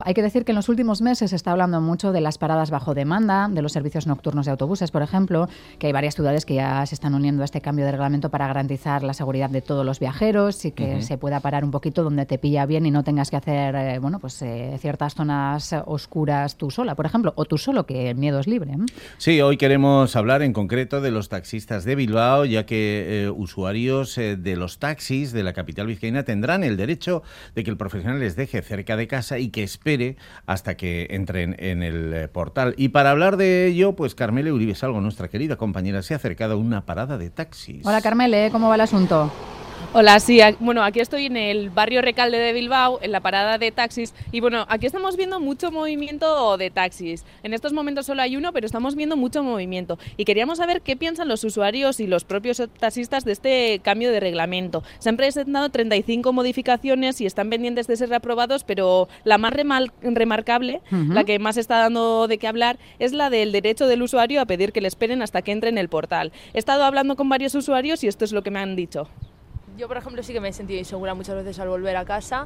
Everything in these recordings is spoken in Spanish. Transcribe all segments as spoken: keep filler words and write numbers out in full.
Hay que decir que en los últimos meses se está hablando mucho de las paradas bajo demanda, de los servicios nocturnos de autobuses, por ejemplo, que hay varias ciudades que ya se están uniendo a este cambio de reglamento para garantizar la seguridad de todos los viajeros y que uh-huh. se pueda parar un poquito donde te pilla bien y no tengas que hacer eh, bueno, pues, eh, ciertas zonas oscuras tú sola, por ejemplo, o tú solo, que el miedo es libre. ¿eh? Sí, hoy queremos hablar en concreto de los taxistas de Bilbao, ya que eh, usuarios eh, de los taxis de la capital vizcaína tendrán el derecho de que el profesional les deje cerca de casa y que espere hasta que entren en el portal. Y para hablar de ello, pues Carmele Uribe Salgo, nuestra querida compañera, se ha acercado a una parada de taxis. Hola Carmele, ¿cómo va el asunto? Hola, sí, bueno, aquí estoy en el barrio Recalde de Bilbao, en la parada de taxis, y bueno, aquí estamos viendo mucho movimiento de taxis. En estos momentos solo hay uno, pero estamos viendo mucho movimiento. Y queríamos saber qué piensan los usuarios y los propios taxistas de este cambio de reglamento. Se han presentado treinta y cinco modificaciones y están pendientes de ser aprobados, pero la más remar- remarcable, uh-huh. la que más está dando de qué hablar, es la del derecho del usuario a pedir que le esperen hasta que entre en el portal. He estado hablando con varios usuarios y esto es lo que me han dicho. Yo, por ejemplo, sí que me he sentido insegura muchas veces al volver a casa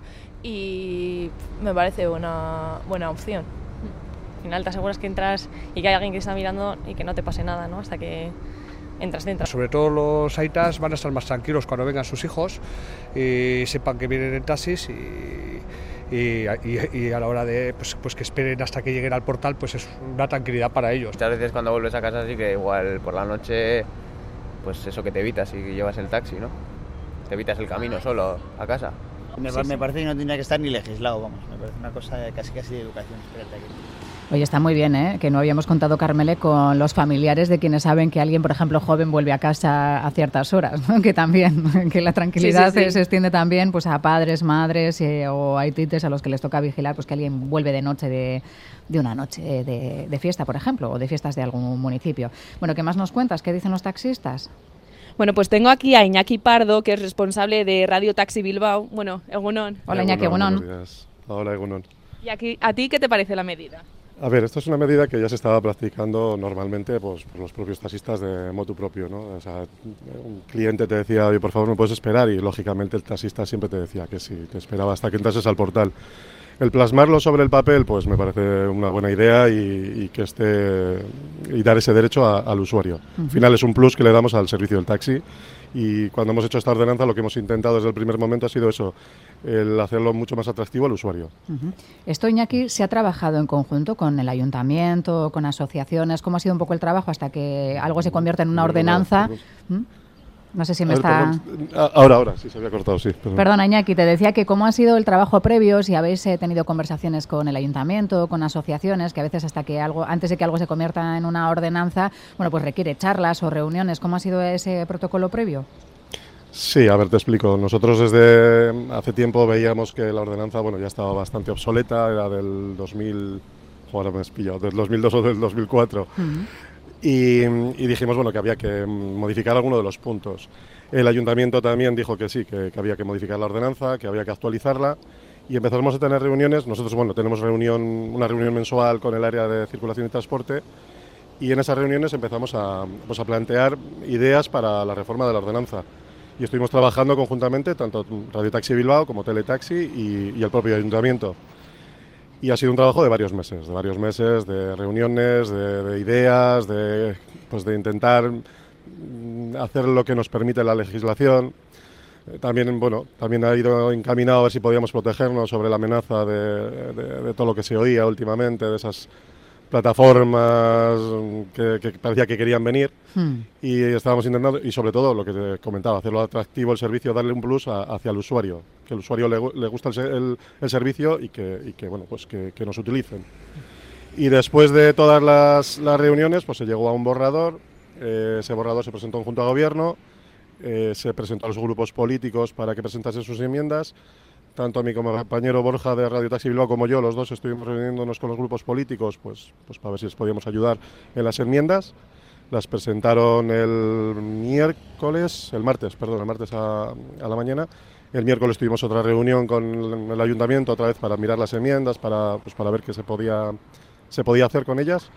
y me parece una buena opción. Al final te aseguras que entras y que hay alguien que está mirando y que no te pase nada, ¿no? Hasta que entras dentro. Sobre todo los aitas van a estar más tranquilos cuando vengan sus hijos y sepan que vienen en taxis y, y, y, y a la hora de pues, pues que esperen hasta que lleguen al portal, pues es una tranquilidad para ellos. Muchas veces cuando vuelves a casa sí que igual por la noche, pues eso que te evitas y llevas el taxi, ¿no? Te evitas el camino solo a casa. Me, sí, me sí. parece que no tendría que estar ni legislado, vamos, me parece una cosa casi casi de educación. Espérate aquí. Oye, está muy bien, ¿eh? Que no habíamos contado, Carmele, con los familiares de quienes saben que alguien, por ejemplo, joven vuelve a casa a ciertas horas, ¿no? Que también, que la tranquilidad sí, sí, sí. se extiende también pues a padres, madres eh, o haitites a los que les toca vigilar, pues que alguien vuelve de noche de, de una noche de, de fiesta, por ejemplo, o de fiestas de algún municipio. Bueno, ¿qué más nos cuentas? ¿Qué dicen los taxistas? Bueno, pues tengo aquí a Iñaki Pardo, que es responsable de Radio Taxi Bilbao. Bueno, Egunon. Hola Iñaki, Egunon. Hola Egunon. ¿Y aquí, a ti qué te parece la medida? A ver, esto es una medida que ya se estaba practicando normalmente pues, por los propios taxistas de motu propio, ¿no? O sea, un cliente te decía, oye, por favor, ¿me puedes esperar? Y lógicamente el taxista siempre te decía que sí, te esperaba hasta que entrases al portal. El plasmarlo sobre el papel, pues me parece una buena idea y, y que esté y dar ese derecho a, al usuario. Uh-huh. Al final es un plus que le damos al servicio del taxi y cuando hemos hecho esta ordenanza lo que hemos intentado desde el primer momento ha sido eso, el hacerlo mucho más atractivo al usuario. Uh-huh. Esto, Iñaki, ¿se ha trabajado en conjunto con el ayuntamiento, con asociaciones? ¿Cómo ha sido un poco el trabajo hasta que algo se convierta en una ordenanza? ¿Mm? No sé si me ver, está... Perdón. Ahora, ahora, sí, se había cortado, sí. Perdón. Perdona, Iñaki, te decía que cómo ha sido el trabajo previo, si habéis eh, tenido conversaciones con el ayuntamiento, con asociaciones, que a veces hasta que algo, antes de que algo se convierta en una ordenanza, bueno, pues requiere charlas o reuniones. ¿Cómo ha sido ese protocolo previo? Sí, a ver, te explico. Nosotros desde hace tiempo veíamos que la ordenanza, bueno, ya estaba bastante obsoleta, era del dos mil... Ahora me has pillado, del dos mil dos o del dos mil cuatro. Uh-huh. Y, y dijimos bueno que había que modificar alguno de los puntos. El ayuntamiento también dijo que sí, que, que había que modificar la ordenanza, que había que actualizarla y empezamos a tener reuniones. Nosotros bueno tenemos reunión, una reunión mensual con el área de circulación y transporte y en esas reuniones empezamos a, pues a plantear ideas para la reforma de la ordenanza. Y estuvimos trabajando conjuntamente, tanto Radio Taxi Bilbao como Teletaxi y, y el propio ayuntamiento. Y ha sido un trabajo de varios meses, de varios meses, de reuniones, de, de ideas, de, pues de intentar hacer lo que nos permite la legislación. También, bueno, también ha ido encaminado a ver si podíamos protegernos sobre la amenaza de, de, de todo lo que se oía últimamente, de esas plataformas que, que parecía que querían venir. Hmm. Y estábamos intentando, y sobre todo lo que te comentaba, hacerlo atractivo el servicio, darle un plus a, hacia el usuario, que el usuario le, le gusta el, el, el servicio y que, y que bueno pues que, que nos utilicen. Y después de todas las, las reuniones pues se llegó a un borrador, eh, ese borrador se presentó junto a gobierno, eh, se presentó a los grupos políticos para que presentasen sus enmiendas. Tanto a mi compañero Borja de Radio Taxi Bilbao como yo, los dos estuvimos reuniéndonos con los grupos políticos pues, pues para ver si les podíamos ayudar en las enmiendas. Las presentaron el miércoles, el martes, perdón, el martes a, a la mañana. El miércoles tuvimos otra reunión con el ayuntamiento otra vez para mirar las enmiendas, para, pues para ver qué se podía, se podía hacer con ellas.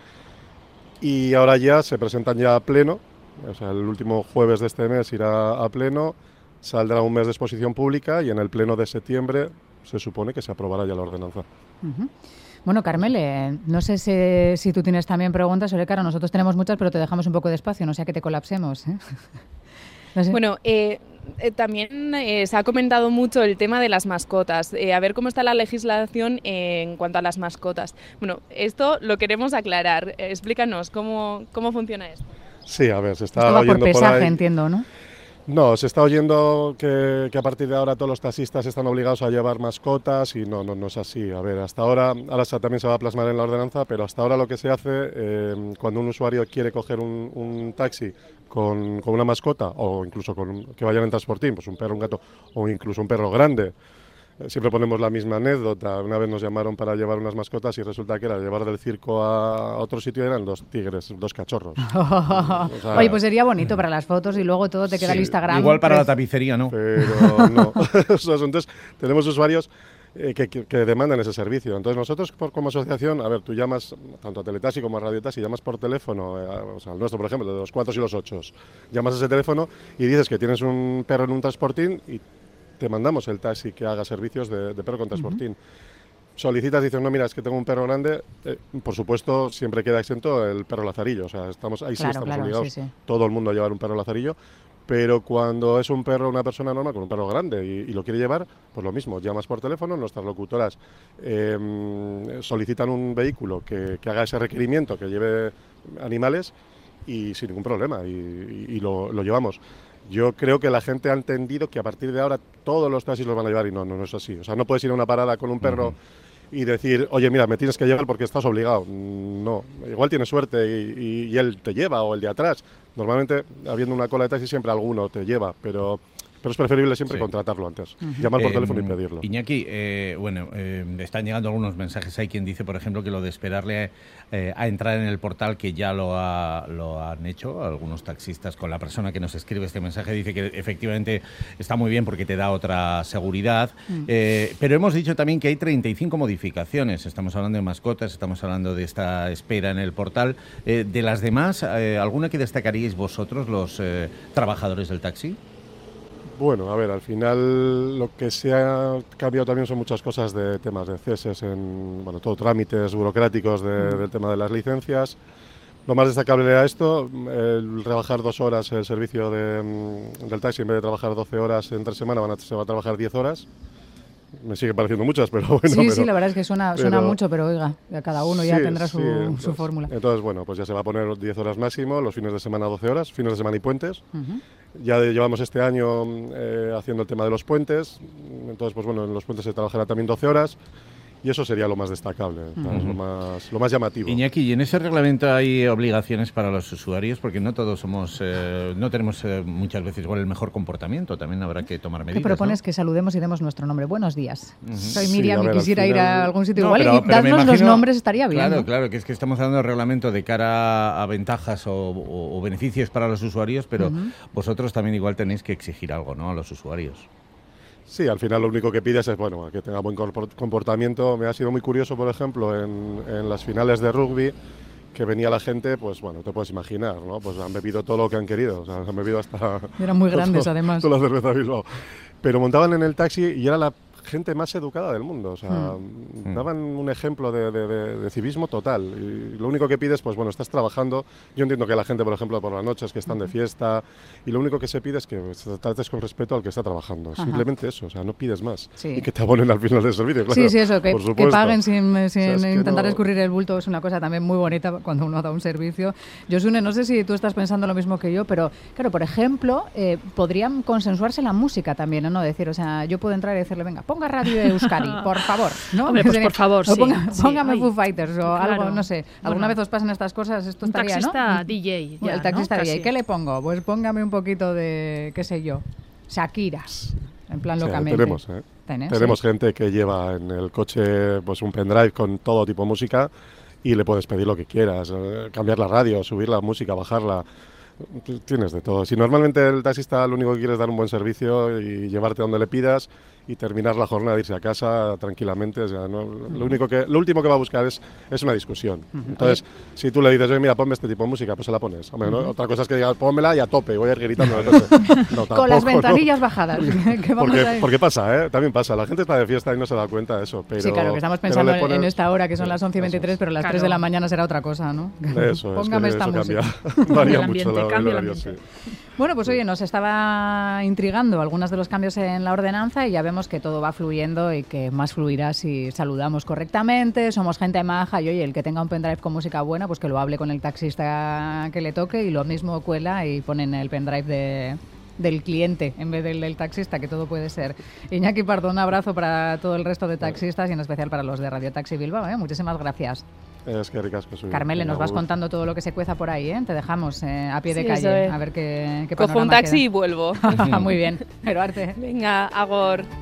Y ahora ya se presentan ya a pleno, o sea, el último jueves de este mes irá a pleno. Saldrá un mes de exposición pública y en el pleno de septiembre se supone que se aprobará ya la ordenanza. Uh-huh. Bueno, Carmele, no sé si, si tú tienes también preguntas sobre, claro, nosotros tenemos muchas, pero te dejamos un poco de espacio, no sea que te colapsemos, ¿eh? No sé. Bueno, eh, eh, también eh, se ha comentado mucho el tema de las mascotas, eh, a ver cómo está la legislación eh, en cuanto a las mascotas. Bueno, esto lo queremos aclarar. Eh, explícanos cómo, cómo funciona esto. Sí, a ver, se está esto va oyendo por pesaje, por ahí... entiendo, ¿no? No, se está oyendo que, que a partir de ahora todos los taxistas están obligados a llevar mascotas y no, no, no es así. A ver, hasta ahora, ahora también se va a plasmar en la ordenanza, pero hasta ahora lo que se hace eh, cuando un usuario quiere coger un, un taxi con, con una mascota o incluso con un, que vayan en transportín, pues un perro, un gato o incluso un perro grande. Siempre ponemos la misma anécdota. Una vez nos llamaron para llevar unas mascotas y resulta que era llevar del circo a otro sitio y eran dos tigres, dos cachorros. O sea, oye, pues sería bonito para las fotos y luego todo te queda sí, el Instagram. Igual para pues... la tapicería, ¿no? Pero no. Entonces, tenemos usuarios eh, que, que, que demandan ese servicio. Entonces, nosotros por, como asociación, a ver, tú llamas tanto a Teletaxi como a Radio Taxi, llamas por teléfono, eh, o sea, el nuestro, por ejemplo, de los cuatro y los ocho, llamas a ese teléfono y dices que tienes un perro en un transportín y te mandamos el taxi que haga servicios de, de perro con transportín. Uh-huh. Solicitas, dices, no, mira, es que tengo un perro grande, eh, por supuesto, siempre queda exento el perro lazarillo, o sea, estamos, ahí claro, sí estamos claro, obligados, sí, sí. todo el mundo a llevar un perro lazarillo, pero cuando es un perro, una persona normal con un perro grande y, y lo quiere llevar, pues lo mismo, llamas por teléfono, nuestras locutoras eh, solicitan un vehículo que, que haga ese requerimiento, que lleve animales y sin ningún problema, y, y, y lo, lo llevamos. Yo creo que la gente ha entendido que a partir de ahora todos los taxis los van a llevar y no, no, no es así. O sea, no puedes ir a una parada con un perro uh-huh. y decir, oye, mira, me tienes que llevar porque estás obligado. No, igual tienes suerte y, y, y él te lleva o el de atrás. Normalmente, habiendo una cola de taxi, siempre alguno te lleva, pero... Pero es preferible siempre sí. contratarlo antes, uh-huh. llamar por eh, teléfono y pedirlo. Iñaki, eh, bueno, eh, están llegando algunos mensajes. Hay quien dice, por ejemplo, que lo de esperarle eh, a entrar en el portal, que ya lo, ha, lo han hecho algunos taxistas con la persona que nos escribe este mensaje, dice que efectivamente está muy bien porque te da otra seguridad. Uh-huh. Eh, pero hemos dicho también que hay treinta y cinco modificaciones. Estamos hablando de mascotas, estamos hablando de esta espera en el portal. Eh, de las demás, eh, ¿alguna que destacaríais vosotros, los eh, trabajadores del taxi? Bueno, a ver, al final lo que se ha cambiado también son muchas cosas de temas de ceses, en, bueno, todo trámites burocráticos de, del tema de las licencias. Lo más destacable era esto, el rebajar dos horas el servicio de, del taxi, en vez de trabajar doce horas entre semana, van a, se va a trabajar diez horas. Me sigue pareciendo muchas, pero bueno. Sí, pero, sí, la verdad es que suena, pero, suena mucho, pero oiga, cada uno ya sí, tendrá su, sí, entonces, su fórmula. Entonces, bueno, pues ya se va a poner diez horas máximo, los fines de semana doce horas, fines de semana y puentes. Uh-huh. Ya llevamos este año eh, haciendo el tema de los puentes, entonces, pues bueno, en los puentes se trabajará también doce horas. Y eso sería lo más destacable, uh-huh. es lo más, lo más llamativo. Iñaki, ¿y en ese reglamento hay obligaciones para los usuarios? Porque no todos somos, eh, no tenemos eh, muchas veces igual el mejor comportamiento, también habrá que tomar medidas. ¿Qué propones? ¿No? Que saludemos y demos nuestro nombre. Buenos días. Uh-huh. Soy Miriam sí, ver, y quisiera final... ir a algún sitio no, igual pero, y pero darnos imagino, los nombres estaría bien. Claro, ¿no? claro, que es que estamos hablando de reglamento de cara a ventajas o, o, o beneficios para los usuarios, pero uh-huh. vosotros también igual tenéis que exigir algo, ¿no?, a los usuarios. Sí, al final lo único que pides es bueno que tenga buen comportamiento. Me ha sido muy curioso, por ejemplo, en, en las finales de rugby, que venía la gente, pues bueno, te puedes imaginar, ¿no? Pues han bebido todo lo que han querido, o sea, han bebido hasta... Eran muy grandes, todo, además. Toda la cerveza Bilbao. Pero montaban en el taxi y era la gente más educada del mundo, o sea, mm. daban un ejemplo de, de, de, de civismo total. Y lo único que pides, pues bueno, estás trabajando. Yo entiendo que la gente, por ejemplo, por las noches que están de fiesta, y lo único que se pide es que trates con respeto al que está trabajando. Ajá. Simplemente eso, o sea, no pides más. Sí. Y que te abonen al final del servicio, claro. Sí, sí, eso, que, que paguen sin, sin o sea, intentar no... escurrir el bulto es una cosa también muy bonita cuando uno da un servicio. Josune, no sé si tú estás pensando lo mismo que yo, pero claro, por ejemplo, eh, podrían consensuarse la música también, ¿no? Decir, o sea, yo puedo entrar y decirle, venga, ponga radio de Euskadi, por favor, ¿no? Hombre, pues por favor, sí. Ponga, sí. Póngame Ay, Foo Fighters o claro. algo, no sé. ¿Alguna bueno, vez os pasan estas cosas? Esto un estaría, taxista ¿no? D J, ya, el taxista ¿no? D J. Casi. ¿Qué le pongo? Pues póngame un poquito de, qué sé yo, Shakira, en plan locamente. Sí, tenemos, ¿eh? ¿Tenés? Tenemos sí. gente que lleva en el coche pues un pendrive con todo tipo de música y le puedes pedir lo que quieras, eh, cambiar la radio, subir la música, bajarla. Tienes de todo. Si normalmente el taxista lo único que quiere es dar un buen servicio y llevarte donde le pidas y terminar la jornada de irse a casa tranquilamente. O sea, no, lo, único que, lo último que va a buscar es, es una discusión. Entonces, si tú le dices, oye, mira, ponme este tipo de música, pues se la pones. Hombre, ¿no? Otra cosa es que digas, pónmela y a tope, voy a ir gritando. No sé. No, tampoco, con las ventanillas ¿no? bajadas. ¿Qué vamos porque, a ir? porque pasa, ¿eh? También pasa. La gente está de fiesta y no se da cuenta de eso. Pero, sí, claro, que estamos pensando pones, en esta hora, que son las once y veintitrés, es. pero las claro. tres de la mañana será otra cosa, ¿no? Eso Póngame es, que esta eso música. Cambia, varía el ambiente, mucho la, cambia el el horario, ambiente. sí. Bueno, pues oye, nos estaba intrigando algunos de los cambios en la ordenanza y ya vemos que todo va fluyendo y que más fluirá si saludamos correctamente, somos gente maja y oye, el que tenga un pendrive con música buena, pues que lo hable con el taxista que le toque y lo mismo cuela y ponen el pendrive de, del cliente en vez del del taxista, que todo puede ser. Iñaki Pardo, un abrazo para todo el resto de taxistas y en especial para los de Radio Taxi Bilbao, ¿eh? Muchísimas gracias. Es que ricasco soy. Carmele, nos vas contando todo lo que se cueza por ahí, ¿eh? Te dejamos eh, a pie de Sí, calle, eso es. a ver qué, qué Cojo un panorama taxi queda. y vuelvo. Muy bien, pero arte. Venga, agor.